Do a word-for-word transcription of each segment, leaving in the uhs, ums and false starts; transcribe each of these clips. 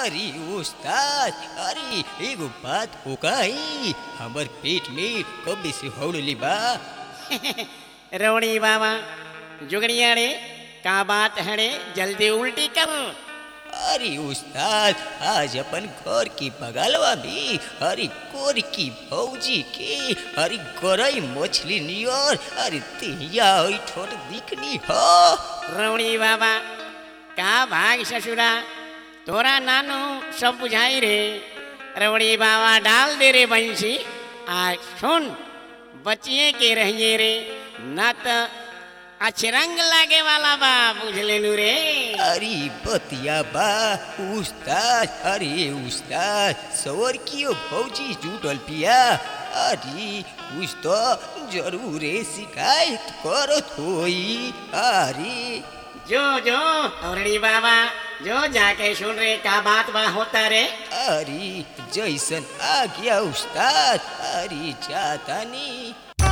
अरे उस्ताद, अरे एगो बात हो कही, हमर पेट में कब से हौड़ली बा। रोड़ी बाबा जुगड़िया रे का बात है रे, जल्दी उल्टी कर। अरे उस्ताद, आज अपन घर की बगलवा में अरे कोर की भौजी के अरे गरई मछली नियर अरे तिया ठोट दिखनी हो। रोड़ी बाबा का भाग ससुरा, तोरा नानो सब बुझाई रे। रोड़ी बाबा डाल दे रे बंसी। आ सुन, बचिए के रहिए रे, ना तो अचरंग लागे वाला बा, बुझ लेनु रे। अरे बतिया बा उस्ताद, अरे उस्ताद सवर कियो भौजी जुटल पिया। अरे कुछ तो जरूर शिकायत करत होई। अरे जो जो औरड़ी बाबा जो जाके सुन रे का बात बा होता रे। अरे जैसन आ गया उस्ताद, अरे जाता नहीं।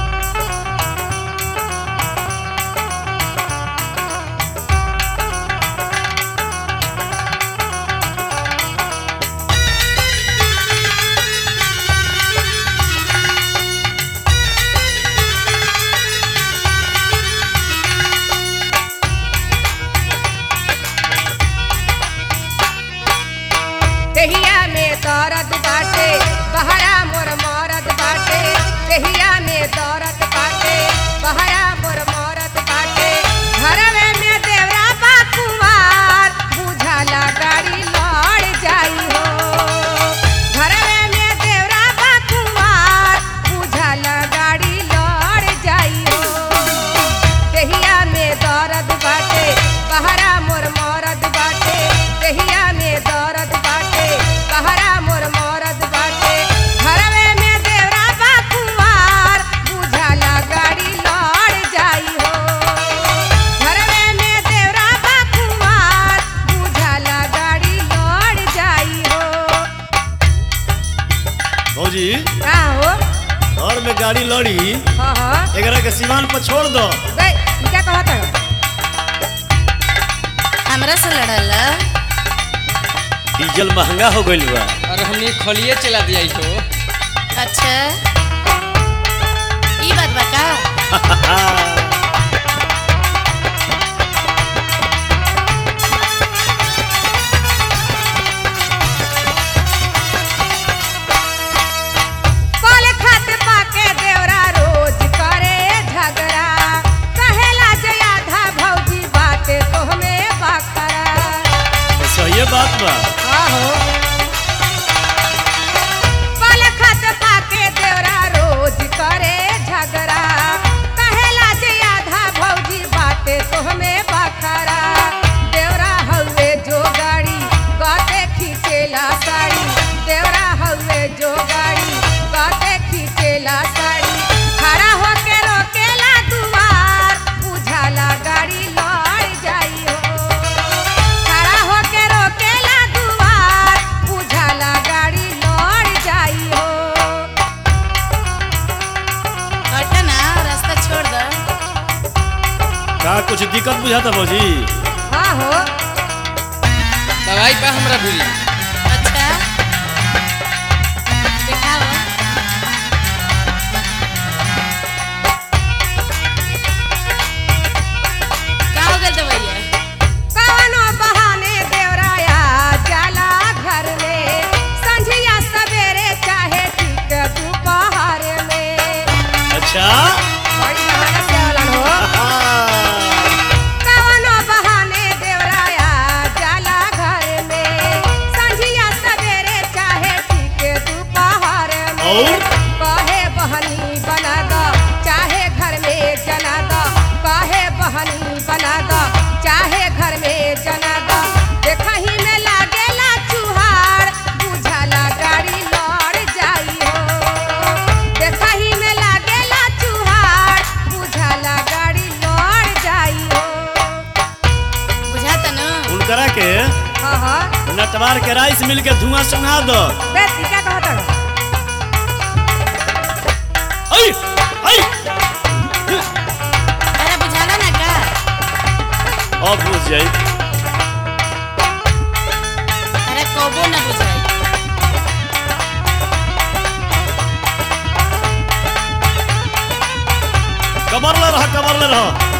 देहिया में दर्द बाटे, बहरा मोर मरद बाटे। देहिया में दर्द बाटे, बहरा मोर मरद बाटे। घरवे में देवरा बा कुमार, बुझाला गाड़ी लड़ जाई हो। घरवे में देवरा बा कुमार, बुझाला गाड़ी लड़ जाई हो। देहिया में दर्द बाटे, बहरा मोर मरद बाटे। देहिया में दर्द बाटे, बहरा मोर मरद बाटे। घरवे में देवरा बा कुमार, बुझाला गाड़ी लड़ जाई हो। घरवे में देवरा बा कुमार, बुझाला गाड़ी लड़ जाई हो। भौजी का हो? घर में गाड़ी लड़ी, हाँ हाँ एकरा के सिवान पर छोड़ दो। गई, ई क्या कहत है? हमरा से लड़ल। डीजल महंगा हो गइल बा। और हमने खलिए चला दिया हो। अच्छा ई बात बा का? कल खत पाके देवरा रोज करे झगड़ा। कहेला जे आधा भौजी बाटे तोहमे बखरा। सही बात बा। आहो कल खत पाके देवरा रोज करे झगड़ा। कहेला जे आधा भौजी बाटे तोहमे बखरा। देवरा हउए जो गाड़ी गाते खींचेला साड़ी। देवरा हउए जो गाड़ी गाते खींचेला साड़ी। खड़ा होके रोकेला दुआर, बुझाला गाड़ी लड़ जाई हो। खड़ा होके रोकेला दुआर, बुझाला गाड़ी लड़ जाई हो। हट ना, रास्ता छोड़ दो। का कुछ दिक्कत बुझाता भौजी? हाँ हो दवाई पा हमरा भूली। अच्छा दिखाओ। का हो गइल दवैया? कवनो बहाने देवराया जाला घर में। संझिया सवेरे चाहे ठीक दोपहर में। अच्छा बड़ी बहाना से आलन हो। कवनो बहाने देवराया जाला घर में। संझिया सवेरे चाहे ठीक दोपहर में। और? कहे बहनी बना दो, चाहे घर में जना दो। कहे बहनी बना दो, चाहे घर में जना दो। देखही में लागेला चुहार, बुझाला गाड़ी लड़ जाई हो। देखही में लागेला चुहार, बुझाला गाड़ी लड़ जाई हो। बुझाता न? उनकरा के हाँ हाँ नटवार के राइस मिल के धुआं सुना दो। बे ती क्या कहत है? आई आई अरे बुझाला ना का? अब बुझ जाई। अरे कबो ना बुझाई। कमर ले रहा कमर ले रहा